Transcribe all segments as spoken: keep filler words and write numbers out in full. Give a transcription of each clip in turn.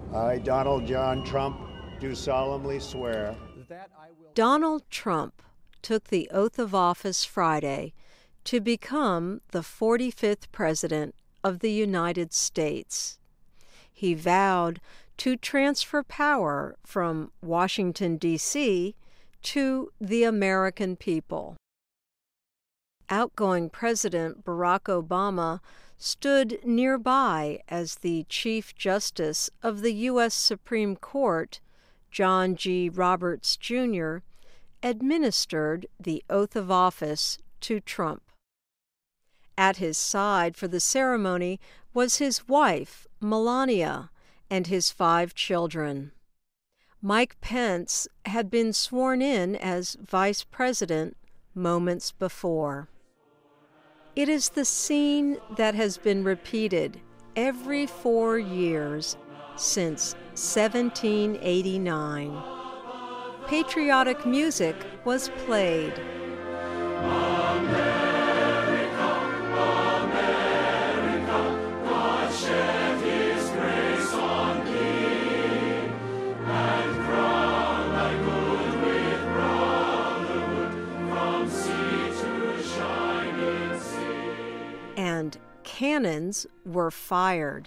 I, Donald John Trump, do solemnly swear that I will. Donald Trump took the oath of office Friday to become the forty-fifth President of the United States. He vowed to transfer power from Washington, D C to the American people. Outgoing President Barack Obama stood nearby as the Chief Justice of the U S Supreme Court, John G. Roberts, Junior, administered the oath of office to Trump. At his side for the ceremony was his wife, Melania, and his five children. Mike Pence had been sworn in as Vice President moments before. It is the scene that has been repeated every four years since seventeen eighty-nine. Patriotic music was played. And cannons were fired.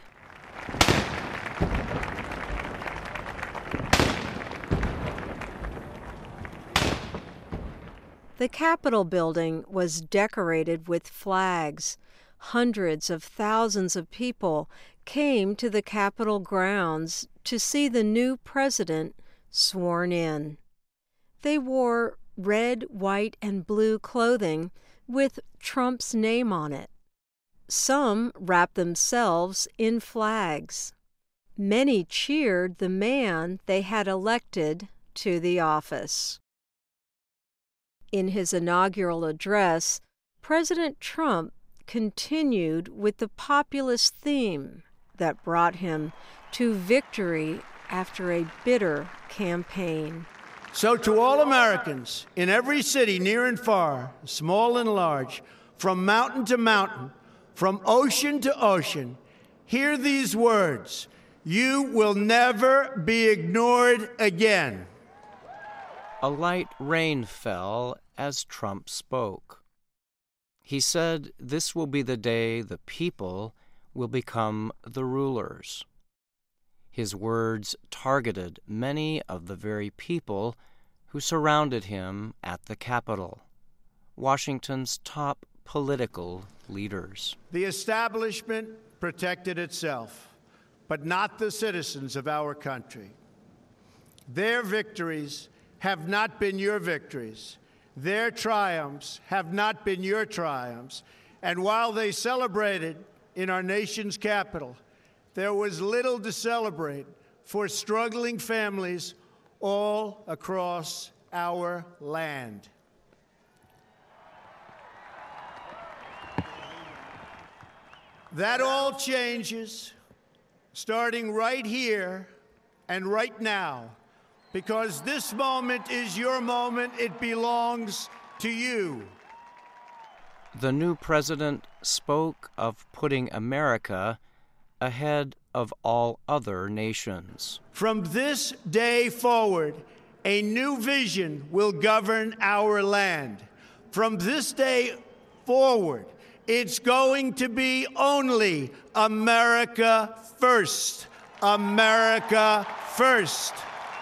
The Capitol building was decorated with flags. Hundreds of thousands of people came to the Capitol grounds to see the new president sworn in. They wore red, white, and blue clothing with Trump's name on it. Some wrapped themselves in flags. Many cheered the man they had elected to the office. In his inaugural address, President Trump continued with the populist theme that brought him to victory after a bitter campaign. So to all Americans in every city, near and far, small and large, from mountain to mountain, from ocean to ocean, hear these words: you will never be ignored again. A light rain fell as Trump spoke. He said this will be the day the people will become the rulers. His words targeted many of the very people who surrounded him at the Capitol, Washington's top political leaders. The establishment protected itself, but not the citizens of our country. Their victories have not been your victories. Their triumphs have not been your triumphs. And while they celebrated in our nation's capital, there was little to celebrate for struggling families all across our land. That all changes starting right here and right now, because this moment is your moment. It belongs to you. The new president spoke of putting America ahead of all other nations. From this day forward, a new vision will govern our land. From this day forward, it's going to be only America first. America first.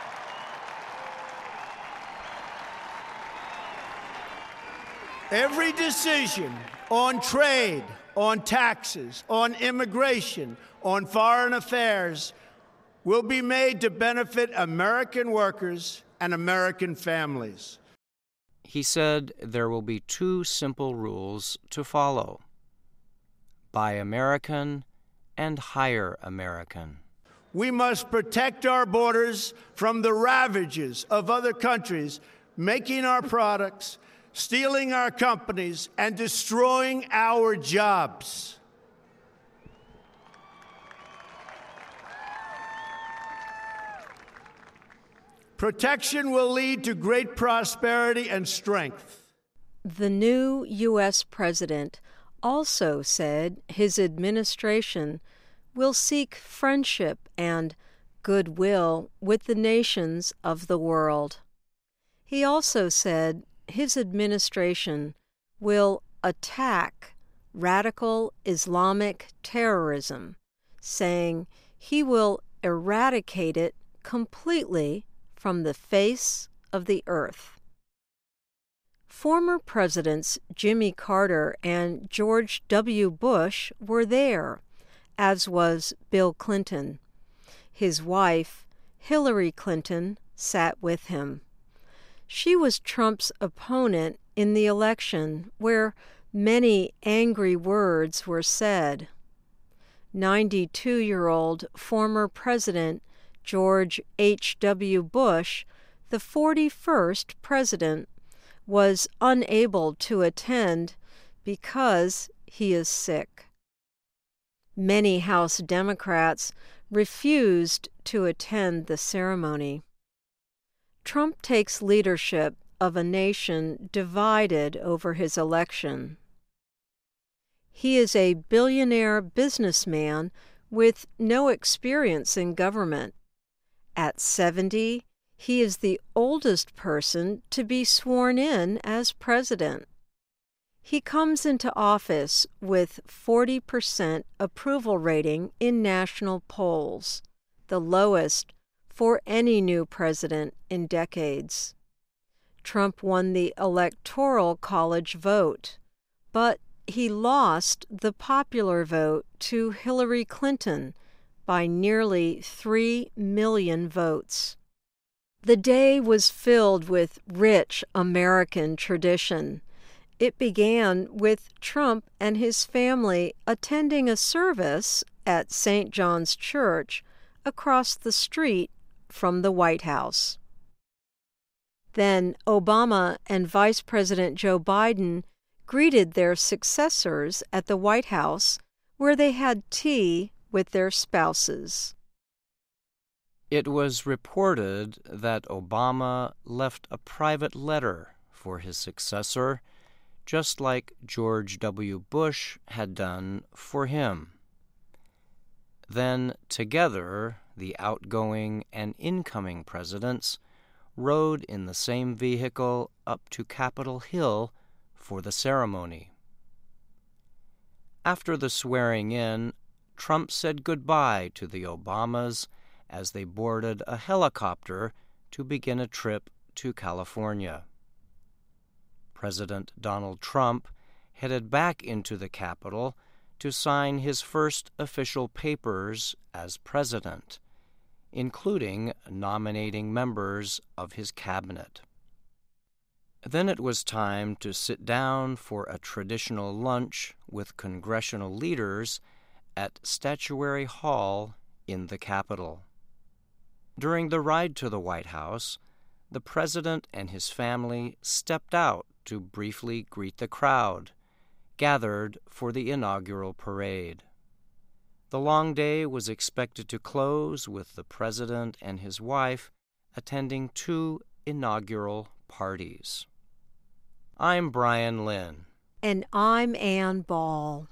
Every decision on trade, on taxes, on immigration, on foreign affairs will be made to benefit American workers and American families. He said there will be two simple rules to follow: Buy American and hire American. We must protect our borders from the ravages of other countries making our products, stealing our companies, and destroying our jobs. Protection will lead to great prosperity and strength. The new U S president also said his administration will seek friendship and goodwill with the nations of the world. He also said his administration will attack radical Islamic terrorism, saying he will eradicate it completely from the face of the earth. Former Presidents Jimmy Carter and George W. Bush were there, as was Bill Clinton. His wife, Hillary Clinton, sat with him. She was Trump's opponent in the election, where many angry words were said. ninety-two-year-old former President George H W. Bush, the forty-first president, was unable to attend because he is sick. Many House Democrats refused to attend the ceremony. Trump takes leadership of a nation divided over his election. He is a billionaire businessman with no experience in government. At seventy, he is the oldest person to be sworn in as president. He comes into office with forty percent approval rating in national polls, the lowest for any new president in decades. Trump won the Electoral College vote, but he lost the popular vote to Hillary Clinton by nearly three million votes. The day was filled with rich American tradition. It began with Trump and his family attending a service at Saint John's Church across the street from the White House. Then Obama and Vice President Joe Biden greeted their successors at the White House, where they had tea with their spouses. It was reported that Obama left a private letter for his successor, just like George W. Bush had done for him. Then, together, the outgoing and incoming presidents rode in the same vehicle up to Capitol Hill for the ceremony. After the swearing-in, Trump said goodbye to the Obamas as they boarded a helicopter to begin a trip to California. President Donald Trump headed back into the Capitol to sign his first official papers as president, including nominating members of his cabinet. Then it was time to sit down for a traditional lunch with congressional leaders at Statuary Hall in the Capitol. During the ride to the White House, the president and his family stepped out to briefly greet the crowd gathered for the inaugural parade. The long day was expected to close with the president and his wife attending two inaugural parties. I'm Brian Lynn. And I'm Ann Ball.